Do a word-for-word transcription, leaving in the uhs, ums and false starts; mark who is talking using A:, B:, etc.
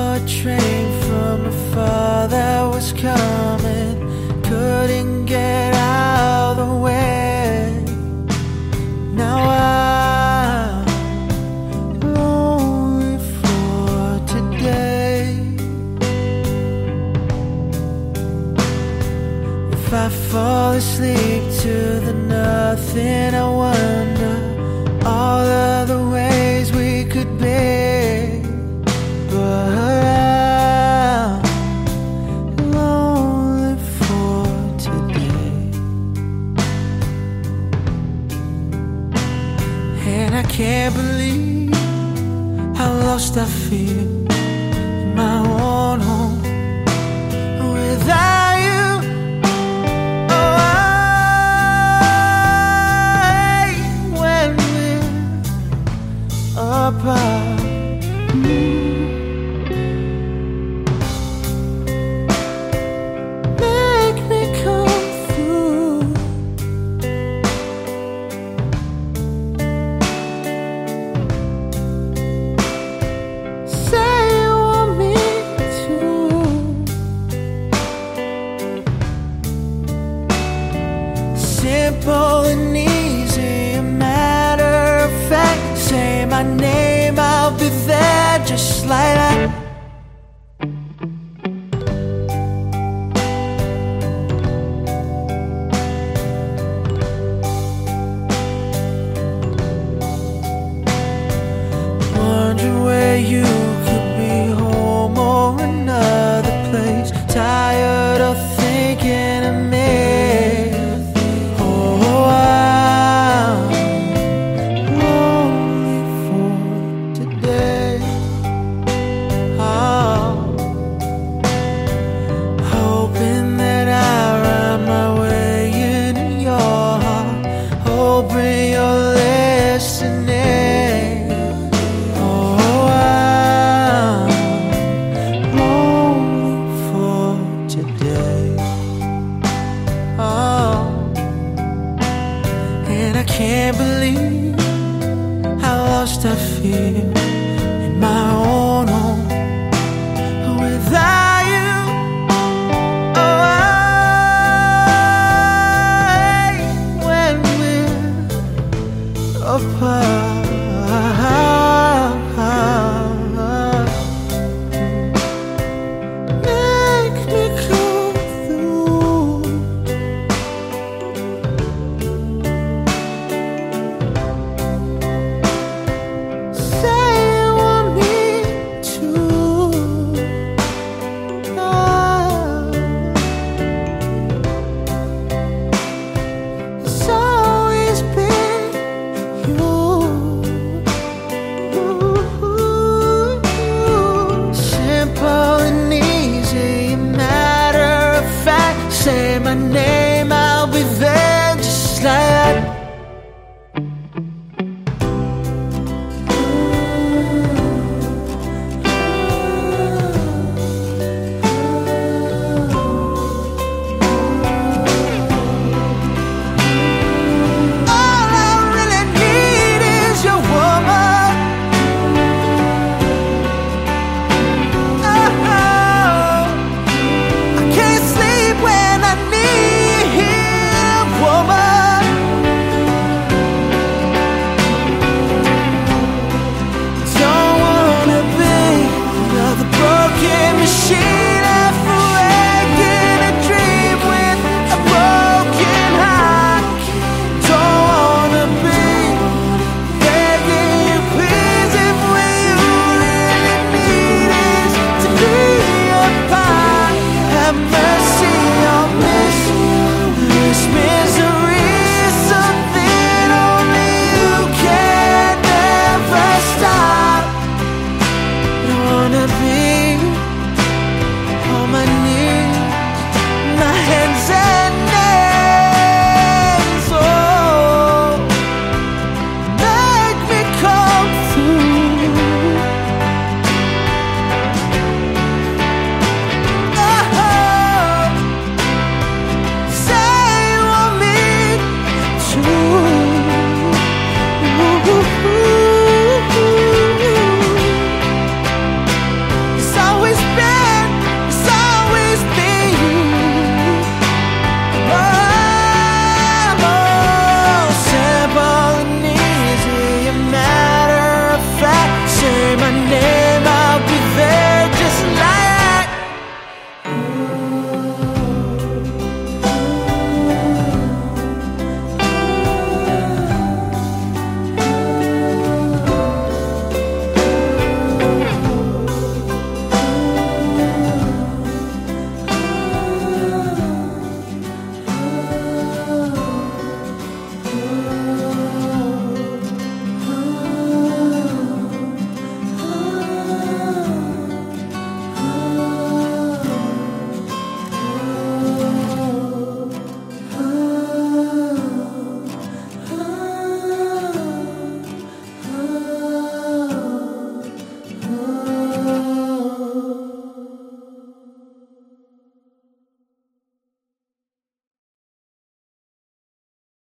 A: a train from afar that was coming, couldn't get out of the way. Now I'm lonely for today. If I fall asleep to the nothing, I wonder all of the ways we could be. But I'm lonely for today. And I can't believe how lost I feel in my own home without you. Oh, I, when we're apart. Make me come through. Say you want me to. Simple and easy, a matter of fact. Say my name, I'll be there just like that. Wondering where you could be, home or another place. Tired of thinking of me. Oh, I'm lonely for today. Oh, hoping that I ride my way into your heart, hoping you're listening. Oh, I'm lonely for today. Oh, and I can't believe how lost I feel